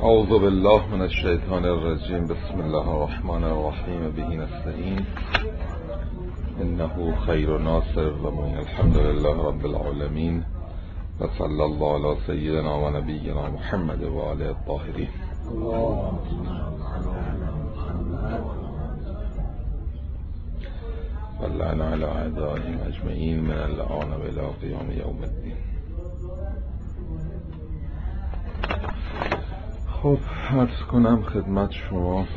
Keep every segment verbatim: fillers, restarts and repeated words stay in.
اعوذ بالله من الشیطان الرجیم. بسم الله الرحمن الرحیم. به نستعین انه خیر ناصر و معین. الحمد لله رب العالمین و صلی الله علی سیدنا و نبینا محمد و آله الطاهرین. و لعن علی اعدائهم اجمعین من الآن و الی قیام یوم الدین. خب عرض کنم خدمت شما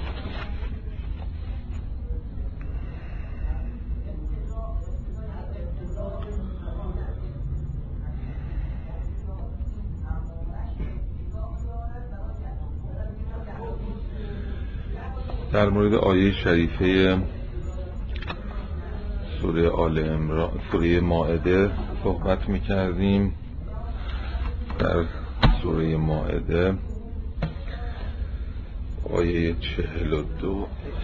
در مورد آیه شریفه سوره آل عمران، سوره مائده صحبت می‌کردیم. در سوره مائده آیه چهل و دو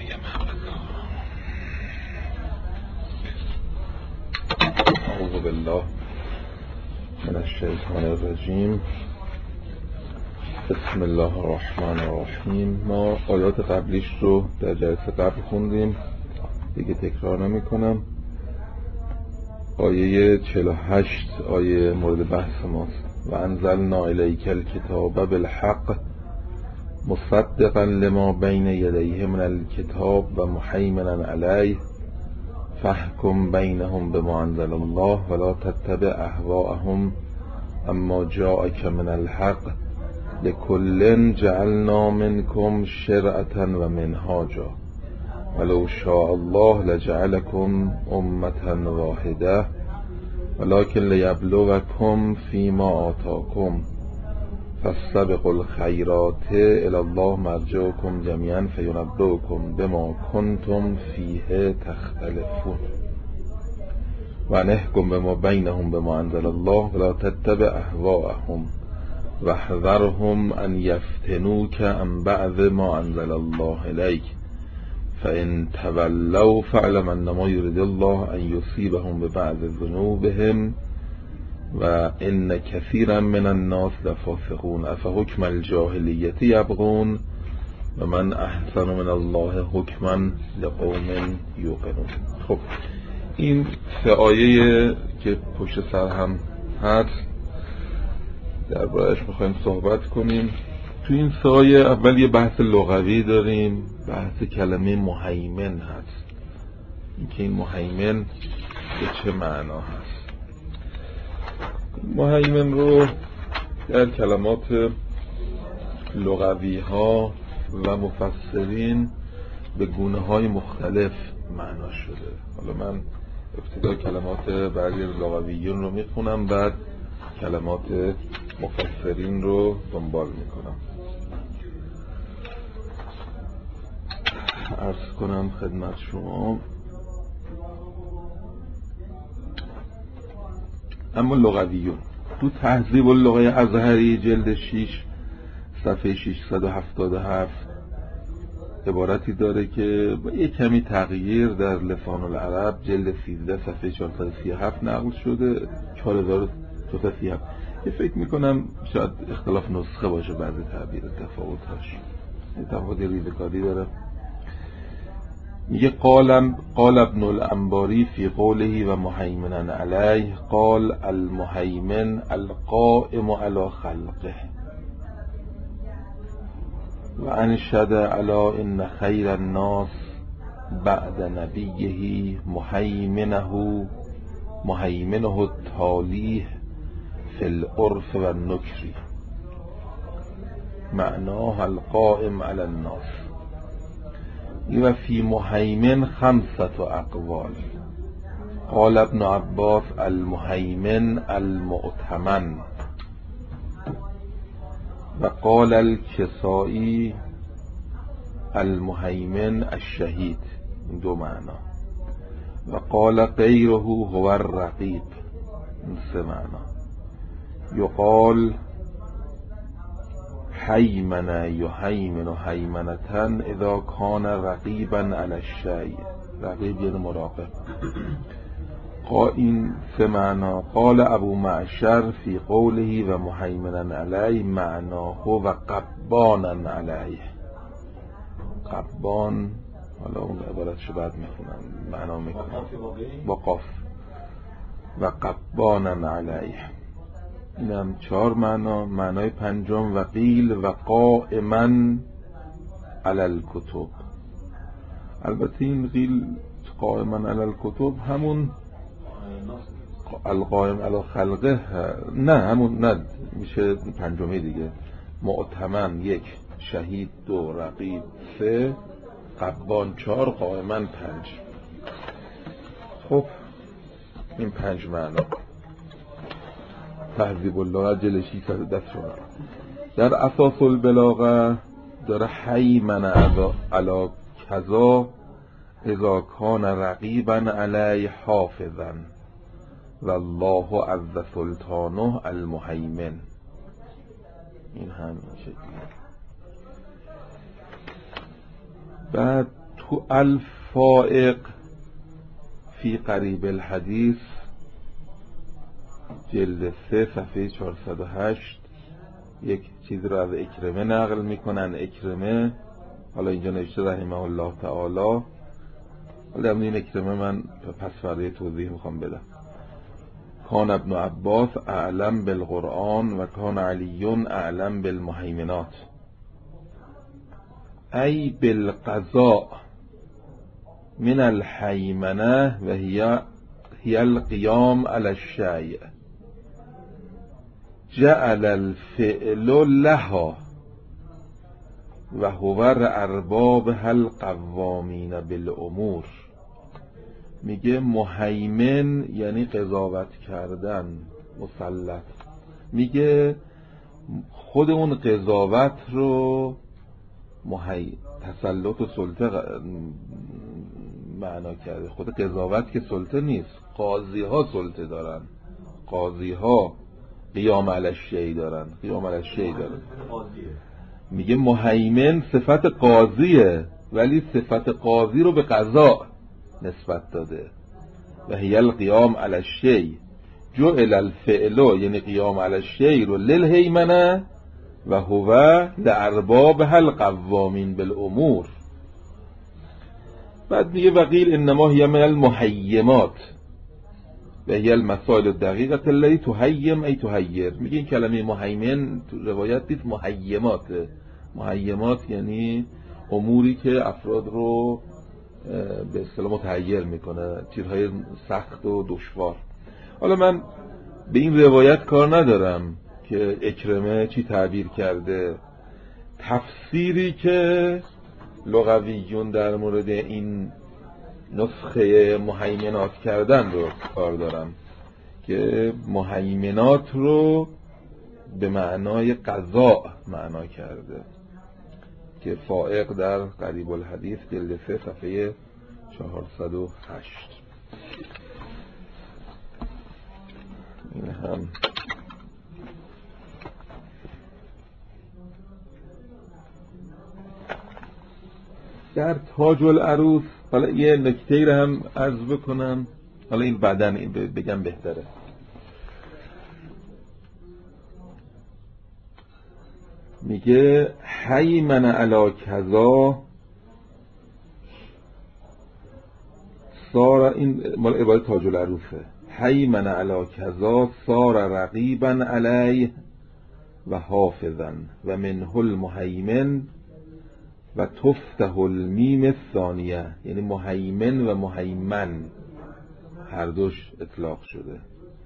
اعوذ بالله من الشیطان الرجیم. بسم الله الرحمن الرحیم. ما آیات قبلیش رو در جلسه قبل خوندیم، دیگه تکرار نمی کنم. آیه چهل و هشت آیه مورد بحث ماست. و انزلنا الیک الکتاب بالحق مصدقا لما بین یدیه من الکتاب و محیمنا علیه فاحکم بینهم بما انزل الله ولا تتبع اهواءهم اما جاءک من الحق لکل جعلنا منکم شرعة و منهاجا ولو شاء الله لجعلکم امة واحده ولكن لیبلوکم فیما آتاکم فاستبقوا الخیرات الی الله مرجعکم جمیعا فینبئکم بما کنتم فیه تختلفون و نحکم بما بینهم بما انزل الله ولا تتبع اهواءهم واحذرهم ان یفتنوک عن بعض ما انزل الله الیک فان تولوا فاعلم انما یرید الله ان یصیبهم ببعض ذنوبهم و ان کثیرا من الناس لفاسقون افحکم الجاهلیت یبغون و من احسن من الله حکما لقوم یوقنون. خب این سه آیه که پشت سر هم هست درباره‌اش میخوایم صحبت کنیم. تو این سه آیه اول یه بحث لغوی داریم، بحث کلمه مهیمن هست، اینکه این مهیمن به چه معنا هست. مهیمن رو در کلمات لغوی ها و مفسرین به گونه های مختلف معنا شده. حالا من ابتدا کلمات بعضی لغویون رو میخونم، بعد کلمات مفسرین رو دنبال میکنم. عرض کنم خدمت شما اما لغویون تو تهذیب اللغه ازهری جلد شش صفحه ششصد و هفتاد و هفت عبارتی داره که با یک کمی تغییر در لسان العرب جلد سیزده صفحه چهارصد و سی و هفت نقل شده. چهار هزار و چهارصد و سی و هفت. یه فکر میکنم شاید اختلاف نسخه باشه، بعضی تعبیر تفاوتش یه تفاوت ریزکاری داره. میگه قال قال ابن الانباری فی قوله و مهیمنا علیه قال المهیمن القائم علی خلقه و انشد علی ان خیر الناس بعد نبیه مهیمنه مهیمنه التالیه فی العرف و النکری معناه القائم علی الناس. و فی مهیمن خمسة اقوال. قال ابن عباس المهیمن المؤتمن و قال الکسائی المهیمن الشهید، دو معنا. و قال غیره هو الرقیب، سه معنا. یقال حیمن یحیمن حیمنتن اذا کان رقیبا علی الشیء، رقیب یعنی مراقب. این سه معنا. قال ابو معشر فی قوله و مهیمنا علیه معناه و قبانا علیه. قبان، حالا اون عبارتشو بعد میخونم معنا میکنم با قاف. و قبانا علیه، اینم چهار معنا. معنای پنجم و قیل و قائما علی الکتب. البته این قیل قائما علی الکتب همون القائم علی خلقه، نه همون، نه میشه پنجمی دیگه. معتمن یک، شهید دو، رقیب سه، قبان چهار، قائما پنج. خب این پنج معنا. تهذیب الله جلد ششصد و ده شد. در اساس البلاغه داره حیمن علی کذا اذا کان رقیبا علی حافظا والله عز سلطانه المهیمن. این هم شکلی. بعد تو الفائق فی قریب الحدیث جلد سه صفحه چهارصد و هشت یک چیز رو از اکرمه نقل میکنن. اکرمه، حالا اینجا نوشته رحمه الله تعالی، حالا این اکرمه من پس فرده توضیح میخوام بدم. کان ابن عباس اعلم بالقرآن و کان علی اعلم بالمهیمنات ای بالقضاء من الحیمنه و هی هی القیام علی الشیء جعل الفعل لها و هو ارباب القوامین بالامور. میگه مهیمن یعنی قضاوت کردن، مسلط. میگه خود اون قضاوت رو محی... تسلط و سلطه معنا کرده. خود قضاوت که سلطه نیست، قاضی ها سلطه دارن، قاضی ها قیام علی الشیء دارن، قیام علی الشیء دارن. میگه مهیمن صفت قاضیه، ولی صفت قاضی رو به قضا نسبت داده. و هی القیام علی الشیء جعل الفعل یعنی قیام علی الشیء رو للهیمنه و هو لارباب القوامین بالامور. بعد میگه وقیل انما هی من المهیمات و هی المسائل الدقیقه التي تهیم ای تهیر. میگه این کلمه مهیمن تو روایت نیست، مهیمات. مهیمات یعنی اموری که افراد رو به اصطلاح متحیر میکنه، چیزهای سخت و دشوار. حالا من به این روایت کار ندارم که اکرمه چی تعبیر کرده. تفسیری که لغویون در مورد این نسخه مهیمنات کردن رو کار دارم، که مهیمنات رو به معنای قضا معنا کرده، که فائق در قریب الحدیث جلد سه صفحه چهارصد و هشت. این هم در تاج العروس. حالا یه نکته رو هم عرض بکنم، حالا این بعداً بگم بهتره. میگه حیمن علی کذا سار، این مال عبارت تاج العروسه. حیمن علی کذا سار رقیبا علیه و حافظا و منه المهیمن و تفتح المیم الثانیه، یعنی مهیمن و مهیمن هر دوش اطلاق شده.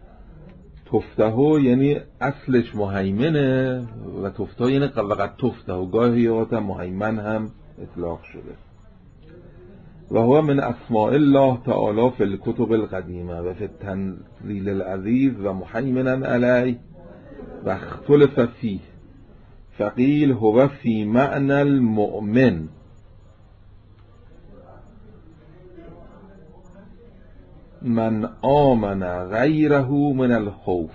تفتحو یعنی اصلش مهیمنه و تفتح یعنی فقط تفتحو، گاهی اوقات مهیمن هم اطلاق شده. و هو من اسماء الله تعالی فی الکتب القدیمه و فی التنزیل العزیز و مهیمنا علی و اختلف فیه فقیل هو فی معنی المؤمن من آمن غیره من الخوف.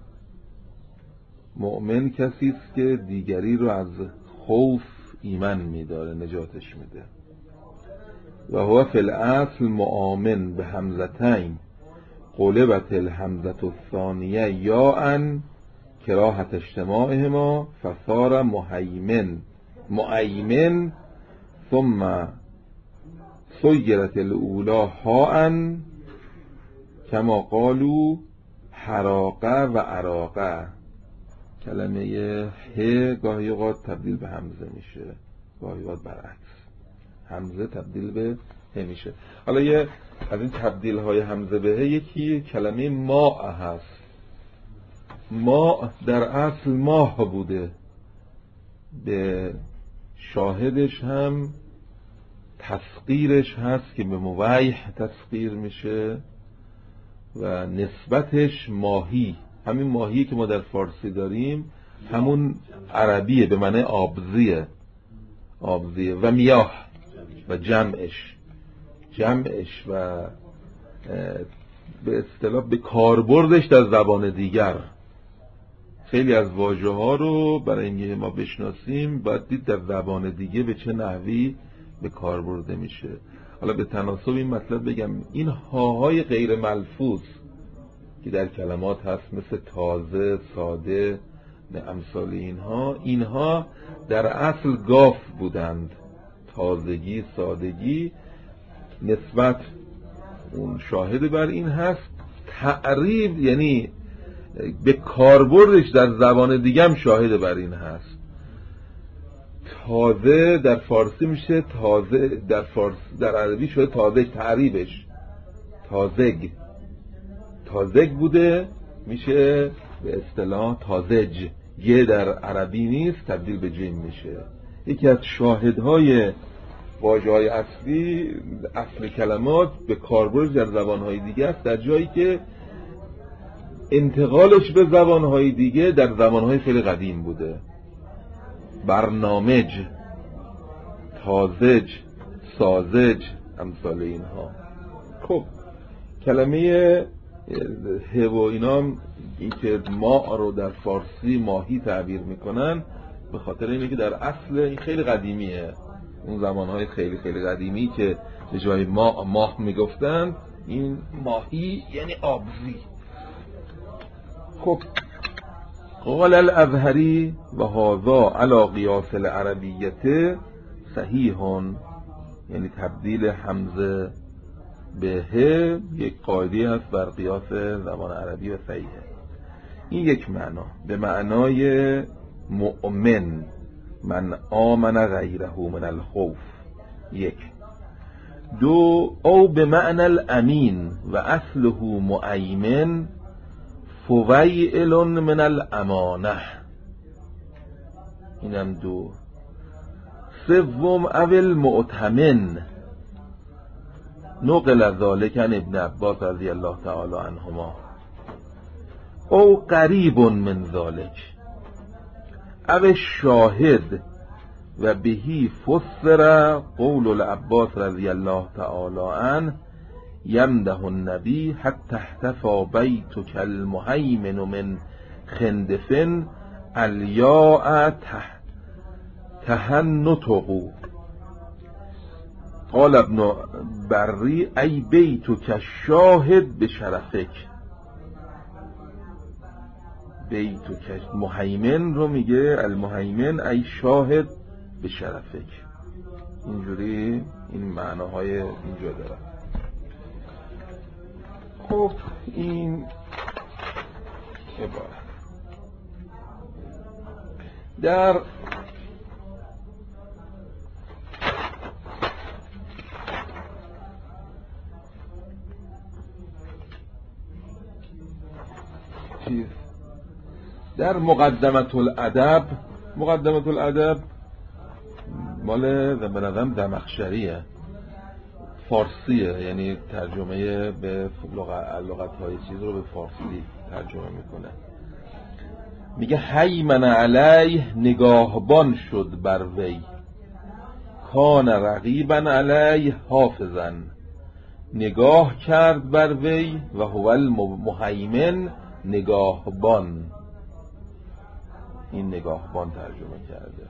مؤمن کسی است که دیگری رو از خوف ایمن میداره، نجاتش میده. و هو فی الاصل مؤمن به همزتین قلبت الحمزة الثانیه یا ان کراهت اجتماعهما فصار محیمن معیمن ثم صیرت الاولا ها ان کما قالوا حراقه و عراقه. کلمه ه گاهی اوقات تبدیل به همزه میشه، گاهی اوقات برعکس، همزه تبدیل به ه میشه. حالا یه از این تبدیل های همزه به ه یکی کلمه ماء هست. ماء در اصل ماه بوده، به شاهدش هم تسخیرش هست که به مویح تسخیر میشه و نسبتش ماهی، همین ماهی که ما در فارسی داریم همون عربیه، به معنی آبزیه، آبزیه و میاه و جمعش جمعش و به اصطلاح به کاربردش در زبان دیگر. خیلی از واژه ها رو برای اینکه ما بشناسیم باید دید در زبان دیگه به چه نحوی به کار برده میشه. حالا به تناسب این مطلب بگم این هاهای غیر ملفوظ که در کلمات هست مثل تازه، ساده، به امثال اینها، اینها در اصل گاف بودند. تازگی، سادگی، نسبت اون شاهد بر این هست. تعریب یعنی به کاربردش در زبان دیگه هم شاهد بر این هست. تازه در فارسی میشه تازه، در فارسی در عربی شده تازه، تعریبش تازگ، تازگ بوده میشه به اصطلاح تازج. گ در عربی نیست، تبدیل به جیم میشه. یکی از شاهدهای واژه‌های اصلی اصل کلمات به کاربرد در زبانهای دیگه است، در جایی که انتقالش به زبانهای دیگه در زبانهای خیلی قدیم بوده. برنامج، تازج، سازج، امثال اینها. خب کلمه ه و اینام این که ما رو در فارسی ماهی تعبیر میکنن به خاطر اینه که در اصل این خیلی قدیمیه. اون زمانهای خیلی خیلی قدیمی که به جای ما ماه میگفتن، این ماهی یعنی آبزی. خب قال الازهری و هذا علی قیاس العربیت صحیح، یعنی تبدیل همزه به ه یک قاعده هست بر قیاس زبان عربی و صحیحه. این یک معنا، به معنای مؤمن، من آمن غیره من الخوف. یک. دو، او به معنی الامین و اصله مؤیمن فویل من الامانه. اینم دو. سوم اول معتمن، نقل ذالک عن ابن عباس رضی الله تعالی عنهما، او قریب من ذالک، او شاهد و بهی فسر قول العباس رضی الله تعالی عنه یمده النبی حتی احتفى بیتک المهیمن من خندفن الیاء تهنطقو. قال ابن بری ای بیتک الشاهد بشرفک. بیتک مهیمن رو میگه المهیمن ای شاهد بشرفک. اینجوری این معناهای اینجا داره. خب این عبارت در چیز در مقدمت الادب، مقدمت الادب مال به نظرم زمخشریه، فارسیه، یعنی ترجمه به لغت های چیز رو به فارسی ترجمه میکنه. میگه حیمن علیه، نگاهبان شد بر وی، کان رقیبا علیه حافظن، نگاه کرد بر وی و هو المهیمن، نگاهبان. این نگاهبان ترجمه کرده.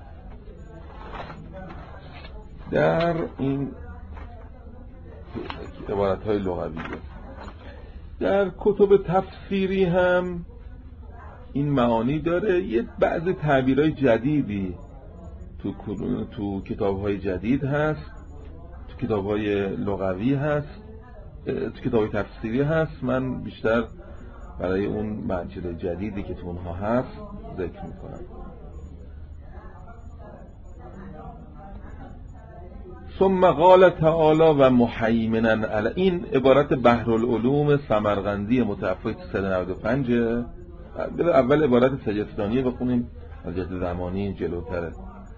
در این عبارت های لغویه در کتب تفسیری هم این معانی داره. یه بعضی تعبیرهای جدیدی تو تو کتاب‌های جدید هست، تو کتاب‌های لغوی هست، تو کتاب‌های تفسیری هست. من بیشتر برای اون معنی جدیدی که تو اونها هست ذکر میکنم. ثم قال تعالی و محیمنا علی، این عبارت بحرالعلوم سمرقندی متوفی صد و نود و پنج. اول عبارت سجستانیه بخونیم از جهت زمانی جلوتره.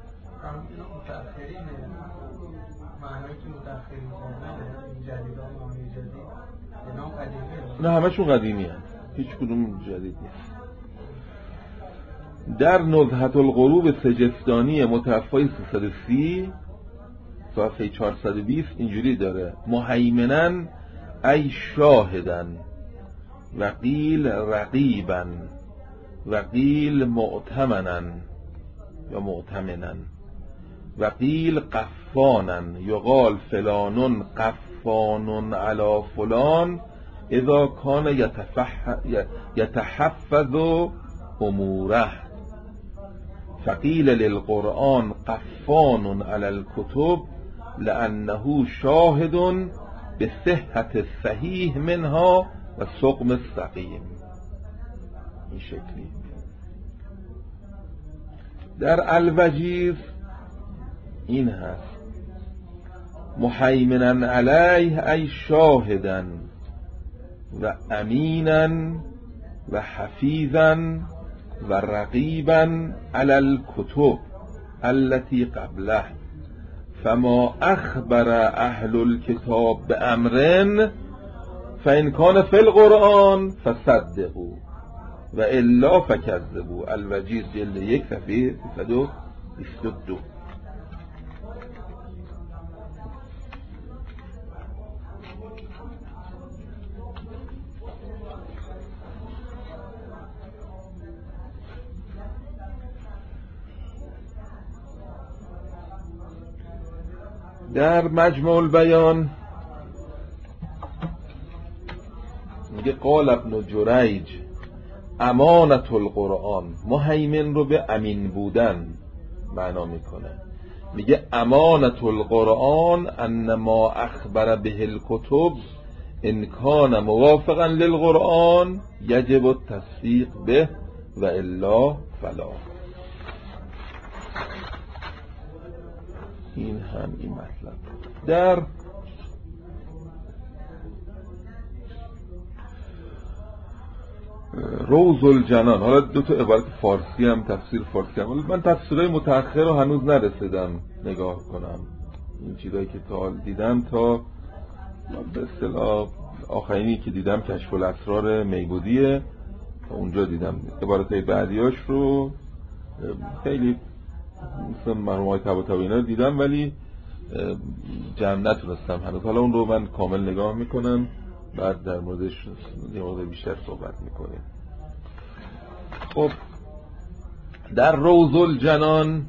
نه همشون قدیمی هست، هیچ کدوم جدید نیست. در نزهة القروب سجستانی متوفی سیصد و سی صفحه چهارصد و بیست اینجوری داره: محیمنا ای شاهدن، و قیل رقیبا، و قیل معتمنا یا معتمنا، و قیل قفانا، یقال فلان قفان علی فلان اذا کان یتحفظ اموره، فقیل للقرآن قفان علی الکتب لأنه شاهد به صحت الصحیح منها و سقم السقیم. این شکلی. در الوجیز این هست: محیمنا علیه ای شاهدا و امینا و حفیظا و رقیبا علی الکتب التي قبله، فما اخبر اهل الكتاب بامر فان کان فی القرآن فصدقوا و الا فکذبوا. الوجیز جلد یک صفحه سیصد و بیست و دو. در مجموع البیان میگه قال ابن جریج امانت القرآن، محیمن رو به امین بودن معنا میکنه. میگه امانت القرآن ان ما اخبر به الکتب ان کان موافقا للقرآن یجب التصدیق به و الا فلا. این هم این مطلب. در روز الجنان، حالا دو تا عبارت فارسی هم تفسیر فارسی هم، من تفسیرهای متأخر رو هنوز نرسیدم نگاه کنم. این چیزایی که تا دیدم تا به اصطلاح آخرینی که دیدم کشف الاسرار میبودیه، اونجا دیدم. عبارتهای بعدیاش رو خیلی مثل مرحوم های طباطبایی اینا دیدم ولی جمع نتونستم هنوز. حالا اون رو من کامل نگاه میکنم، بعد در موردش یه مورد بیشتر صحبت میکنیم. خب در روز الجنان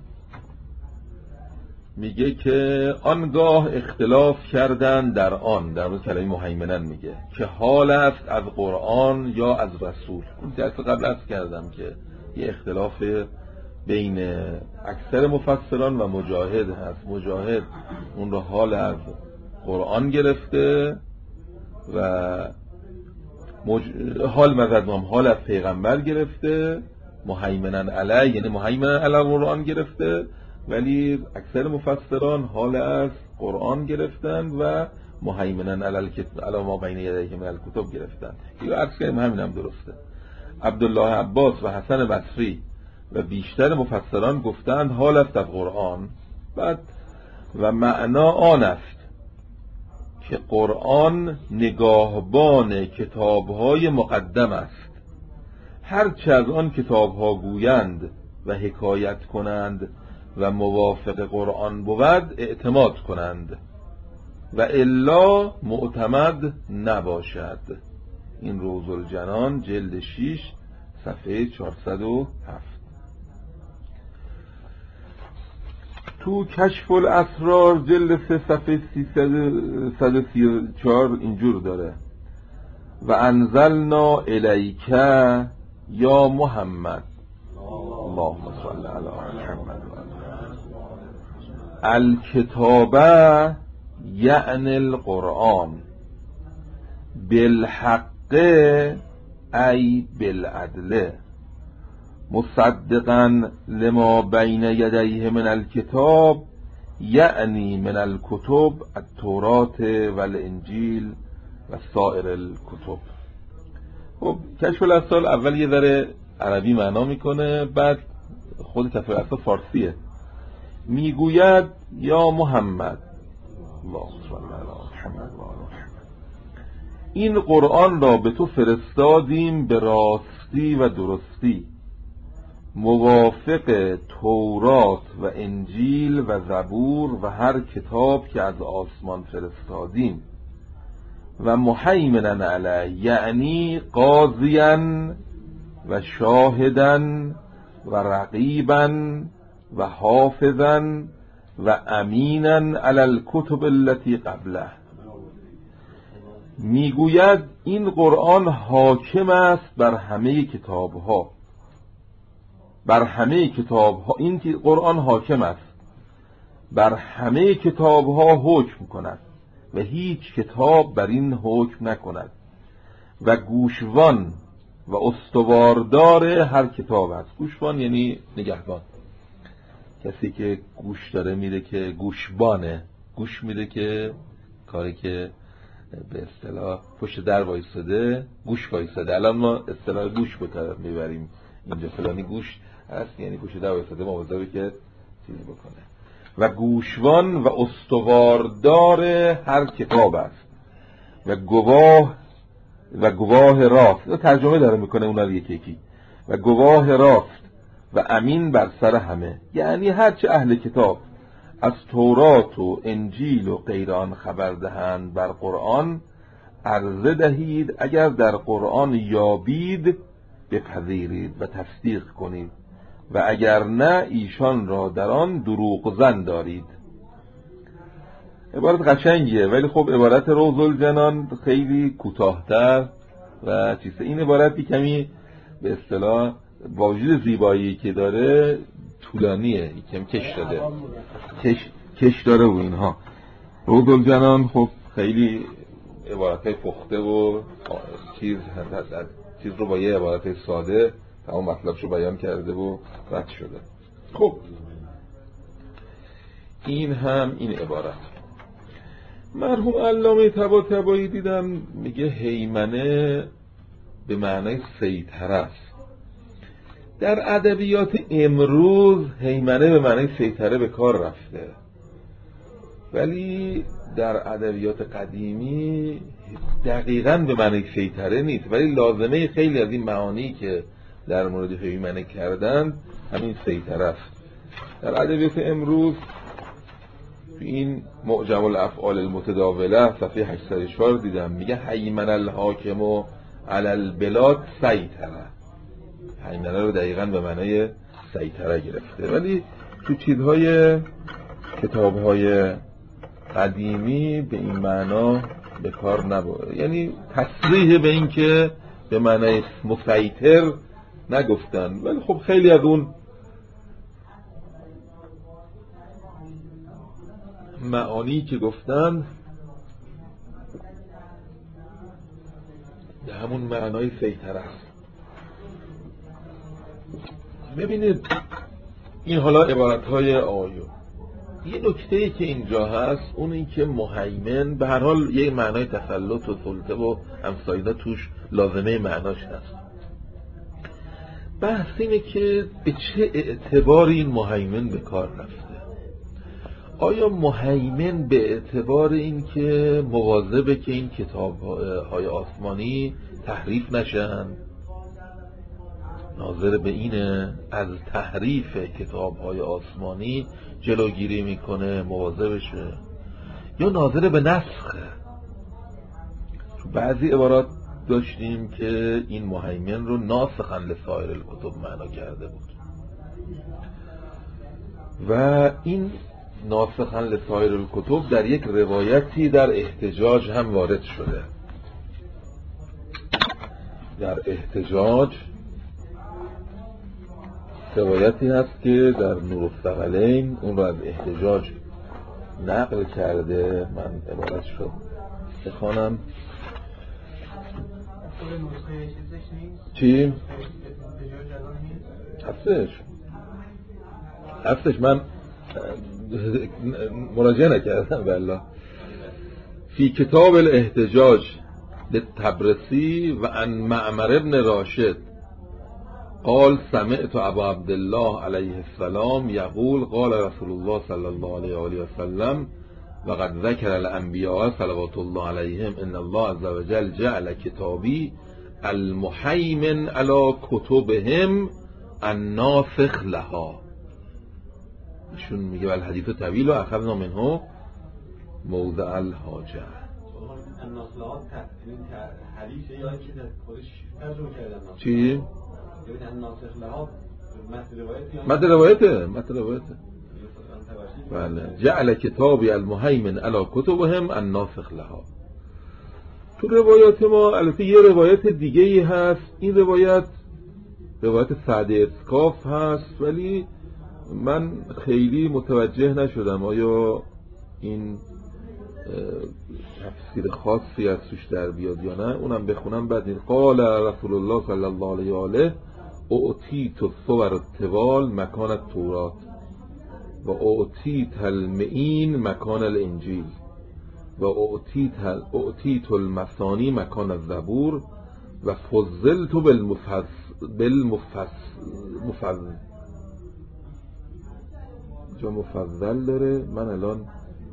میگه که آنگاه اختلاف کردن در آن، در مورد کلمه محیمنن میگه که حال است از قرآن یا از رسول. اون درس قبل از کردم که یه اختلاف بین اکثر مفسران و مجاهد هست. مجاهد اون رو حال از قرآن گرفته و مج... حال مزدوم حال از پیغمبر گرفته، محیمنن علی یعنی محیمنن علی قرآن گرفته، ولی اکثر مفسران حال از قرآن گرفتن و محیمنن علی الکتاب علی ما بین یدیه من الکتب گرفتن. یا عکس که همین هم درسته. عبدالله عباس و حسن بصری و بیشتر مفسران گفتند حال است از قرآن. بعد و معنا آن است که قرآن نگاهبان کتاب‌های مقدم است، هرچه از آن کتاب‌ها گویند و حکایت کنند و موافق قرآن بود اعتماد کنند و الا معتمد نباشد. این روز الجنان جلد شش صفحه چهارصد و هفت. تو کشف الاسرار جلد سه صفحه سیصد و سی و چهار اینجور داره: و انزلنا الیک یا محمد اللهم صل علی محمد الکتاب یعنی القرآن بالحق ای بالعدل مصدقا لما بین یدیه من الکتاب یعنی من الکتب التورات و الانجیل و سایر الکتب. خب کشف الاسرار اول یه ذره عربی معنا میکنه، بعد خود کشف الاسرار فارسیه. میگوید یا محمد اللهم صل علی محمد و آل محمد این قرآن را به تو فرستادیم به راستی و درستی موافق تورات و انجیل و زبور و هر کتاب که از آسمان فرستادیم و محیمنا علی یعنی قاضیا و شاهدا و رقیبا و حافظا و امینا علی الکتب التي قبله. میگوید این قرآن حاکم است بر همه کتاب ها، بر همه کتاب ها این قرآن حاکم است بر همه کتاب ها حکم کند و هیچ کتاب بر این حکم نکند و گوشوان و استواردار هر کتاب است. گوشوان یعنی نگهبان، کسی که گوش داره میده که گوشبانه، گوش میده که کاری که به اصطلاح پشت در وایساده گوش وایساده. الان ما اصطلاح گوش به کار میبریم اینجا، فلانی گوش هست یعنی پشت در وایساده مواظبه که چیزی بکنه. و گوشوان و استواردار هر کتاب است و گواه و گواه راست، ترجمه داره میکنه اونا رو یکی یکی. و گواه راست و امین بر سر همه، یعنی هرچه اهل کتاب از تورات و انجیل و غیر آن خبر دهند بر قرآن عرضه دهید، اگر در قرآن یابید بپذیرید و تصدیق کنید و اگر نه ایشان را در آن دروغ زن دارید. عبارت قشنگیه ولی خب عبارت روض الجنان خیلی کوتاه‌تر و چیزه. این عبارتی کمی به اصطلاح با وجود زیبایی که داره طولانیه، یکم کش داده کش, کش داره و اینها. روض الجنان خب خیلی عبارتای پخته و چیز چیز رو با یه عبارت ساده تمام مطلبشو بیان کرده و رد شده. خب این هم این عبارت. مرحوم علامه طباطبایی دیدم میگه هیمنه به معنای سیطره است. در ادبیات امروز هیمنه به معنای سیطره به کار رفته، ولی در ادبیات قدیمی دقیقاً به معنای سیطره نیست، ولی لازمه خیلی از این معانی که در مورد هیمنه کردن همین سیطره است. در ادبیات امروز این معجم الافعال المتداوله صفحه هشتصد و چهار دیدم میگه هیمن الحاکم علی البلاد سیطره. هیمنه رو دقیقاً به معنای سیطره گرفته، ولی تو چیزهای کتابهای قدیمی به این معنا به کار نبرده، یعنی تصریح به این که به معنای مسیطر نگفتن، ولی خب خیلی از اون معانی که گفتن به همون معنای سیطره است. ببینید این حالا عبارتهای آیو، یه نکته‌ای که اینجا هست اون این که مهیمن به هر حال یه معنای تسلط و سلطه و امثالیه توش لازمه معناش هست. بحث اینه که به چه اعتباری این مهیمن به کار رفته. آیا مهیمن به اعتبار این که مواظبه که این کتاب‌های آسمانی تحریف نشن، ناظر به اینه از تحریف کتاب‌های آسمانی جلوگیری میکنه مواظبشه، یا ناظر به نسخه؟ تو بعضی عبارات داشتیم که این مهیمن رو ناسخاً لسایر الکتب معنا کرده بود و این ناسخاً لسایر الکتب در یک روایتی در احتجاج هم وارد شده. در احتجاج روایتی هست که در نور الثقلین اون رو از احتجاج نقل کرده. من عبارتش رو بخوانم. چی؟ هستش هستش من مراجعه نکردم. والله فی کتاب الاحتجاج للطبرسی و عن معمر ابن راشد قال سمعت ابا عبدالله علیه السلام یقول قال رسول الله صلی الله علیه و آله و سلم و قد ذکر الانبیاء صلوات الله علیهم ان الله عز وجل جعل کتابی المحیمن علی کتبهم الناسخ لها. ایشون میگه ول حدیث طویل و اخذنا منه موضع الحاجه. الناسخ لها حدیث یا چیز خودش ترجمه کردن. چی؟ الناسخ لها متن روایته متن روایته بله. جعل کتابی المهیمن علی کتبهم الناسخ لها. تو روایات ما البته یه روایت دیگه ای هست، این روایت روایت سعد اسکاف هست، ولی من خیلی متوجه نشدم آیا این تفسیر خاصی از توش در بیاد یا نه. اونم بخونم بعد این قال رسول الله صلی الله علیه و آله اعطیت الصور الطوال مکان التورات و اعطیت المئین مکان الانجیل و اعطیت المثانی مکان الزبور و فضلت بالمفصل بالمفصل جا مفضل داره. من الان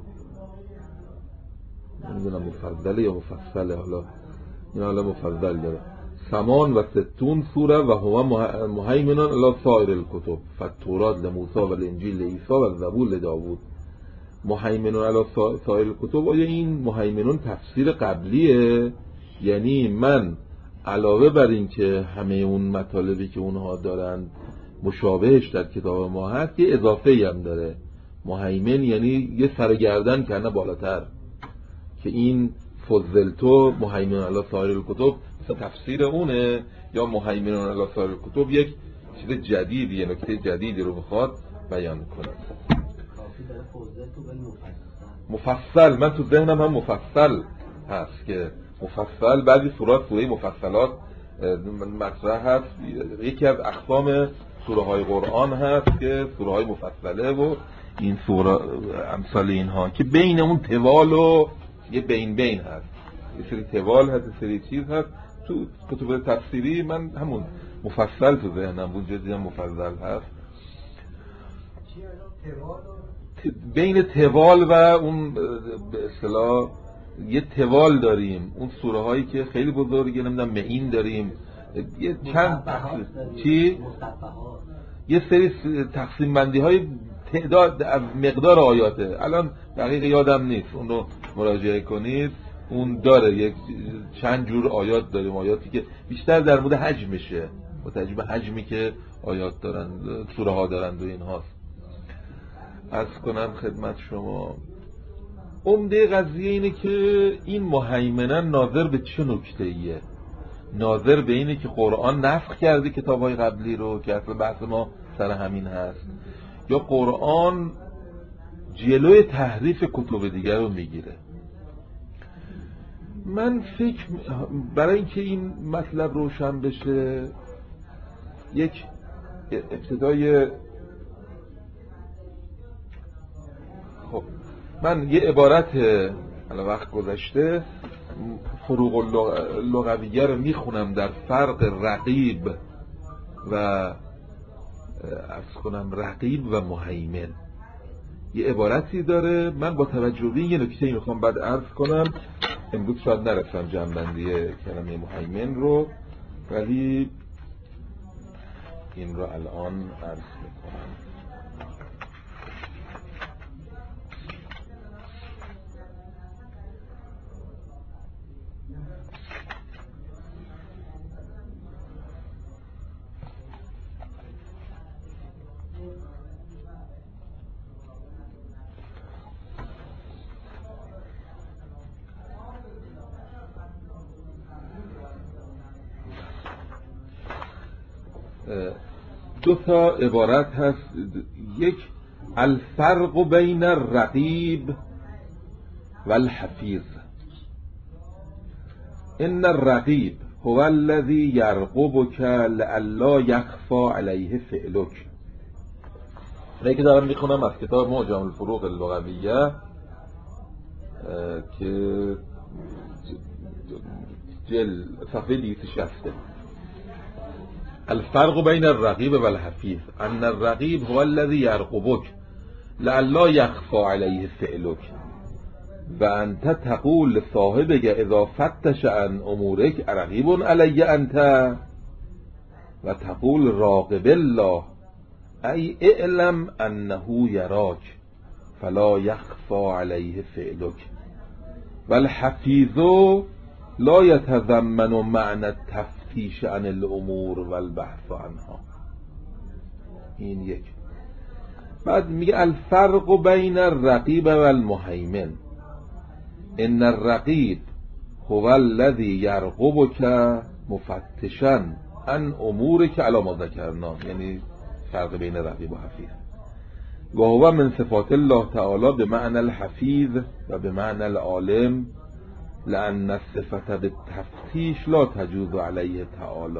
نمیدونم مفضله یا مفصله، حالا این حالا مفضل داره. سمان و ستون سوره و هو مهیمنان الی سایر الکتب فالتورات لموسی و الانجیل لعیسی و الزبور لداوود. مهیمنان علی سایر الکتب، آیا این مهیمنان تفسیر قبلیه؟ یعنی من علاوه بر این که همه اون مطالبی که اونها دارن مشابهش در کتاب ما هست، یه اضافه هم داره. مهیمن یعنی یه سرگردن کنه بالاتر، که این فضلتو مهیمن علی سایر الکتب تفسیر اونه، یا مهیمنان علی سایر الکتب یک چیز جدیدی، یه نکته جدیدی رو بخواد بیان کنه. مفصل من تو ذهنم هم مفصل هست که مفصل بعضی سورات سوره مفصلات مطرح هست. یکی از اقسام سوره های قرآن هست که سوره های مفصله و این سوره امثال اینها که بین اون توال و یه بین بین هست، یه سری توال هست، یه سری چیز هست. تو کتب تفسیری من همون مفصل تو ذهنم بود، جزئی هم مفصل هست. بین توال و اون به اصطلاح یه توال داریم، اون سوره هایی که خیلی بزرگه، نمیدونم معین داریم، یه چند چی یه سری تقسیم بندی های تعداد مقدار آیاته، الان دقیق یادم نیست، اون رو مراجعه کنید. اون داره یک چند جور آیات داریم، آیاتی که بیشتر در مورد حجمشه، با توجه به حجمی که آیات دارن سوره ها دارن و این هاست. عرض کنم خدمت شما عمده قضیه اینه که این مهیمنن ناظر به چه نکته ایه؟ ناظر به اینه که قرآن نسخ کرده کتاب‌های قبلی رو که اصلا بحث ما سر همین هست، یا قرآن جلوی تحریف کتب دیگر رو میگیره. من فکر برای اینکه این مطلب روشن بشه یک ابتدای خب من یه عبارت الان وقت گذشته فروق اللغویه رو میخونم در فرق رقیب و عرض کنم رقیب و مهیمن. یه عبارتی داره، من با توجه به یه نکته اینو میخوام بعد عرض کنم. امروز شاید نرسم جنبندی کلمه مهیمن رو، ولی این رو الان عرض میکنم. دو تا عبارت هست. یک الفرق بین الرقیب و الحفیظ. ان الرقیب هو الذی یرقبک لئلا یخفی علیه فعلک. اینه که دارم میخونم از کتاب معجم الفروق اللغویه که جل صفحه دویست و شصت. الفرق بین الرقیب و الحفیظ ان الرقیب هو الذی یرقبک لئلا یخفی علیه فعلک و انت تقول لصاحبک اذا فتش عن امورک رقیب علی انت و تقول راقب الله ای اعلم انه یراک فلا یخفی علیه فعلک. و الحفیظ لا یتضمن معنی التفتیش عن الامور و البحث عنها. این یک. بعد میگه الفرق بین الرقیب و المهیمن. ان الرقیب هو الذی یرقبک مفتشا عن امورک علی ما ذکرنا، یعنی فرق بین رقیب و حفیظ. و هو من صفات الله تعالی بمعنى الحفیظ و بمعنى العالم لأن الصفة بالتفتیش لا تجوز علیه تعالی.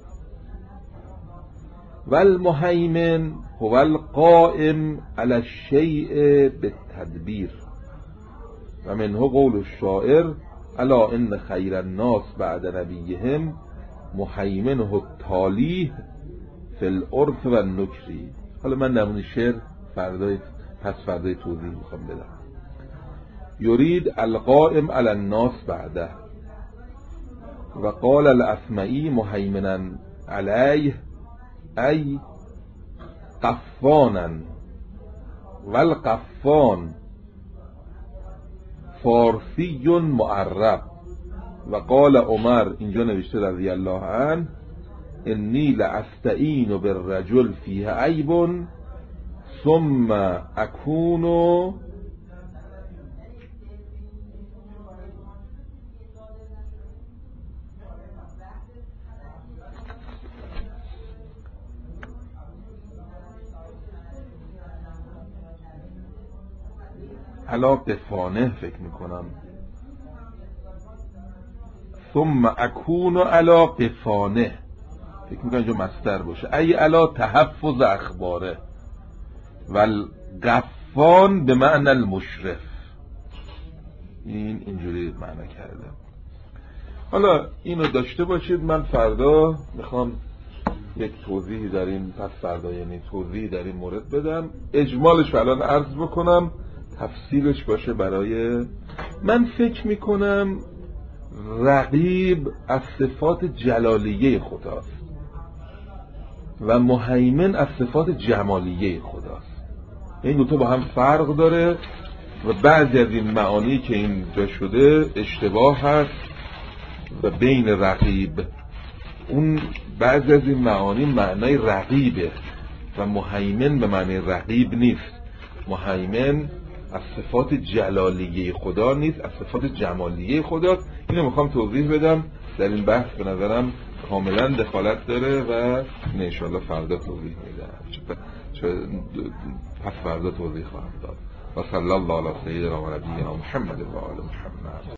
و المهیمن هو القائم على الشیء بالتدبیر و منه قول الشاعر الا ان خیر الناس بعد نبیهم مهیمنه التالیه فی العرف و النکری. حالا من نمونه شعر فردای پس فردای توضیح میخوام بدم. یرید القائم علی الناس بعده و قال الاسمعی مهیمنا علیه ای قفانا و القفان فارسی معرب. و قال عمر، اینجا نوشته رضی الله عنه، انی لاستعین بالرجل فیه عیب ثم اکون علا قفانه فکر میکنم ثم اکون علا قفانه فکر میکنم اینجا مصدر باشه ای علا تحفظ اخباره و القفان به معنی المشرف. این اینجوری معنی کرده. حالا اینو داشته باشید. من فردا میخوام یک توضیحی در این پس فردا یعنی توضیحی در این مورد بدم. اجمالش الان عرض بکنم، تفصیلش باشه برای من. فکر میکنم رقیب از صفات جلالیه خداست و مهیمن از صفات جمالیه خداست. این دو تا با هم فرق داره و بعضی از این معانی که اینجا شده اشتباه هست و بین رقیب اون بعضی از این معانی معنای رقیبه و مهیمن به معنی رقیب نیست. مهیمن از صفات جلالیه خدا نیست، از صفات جمالیه خدا. اینو میخوام توضیح بدم. در این بحث به نظرم کاملا دخالت داره و این انشاءالله فردا توضیح میدم. پس فردا توضیح خواهم داد. و صلی الله علی سیدنا و نبینا محمد و آل محمد.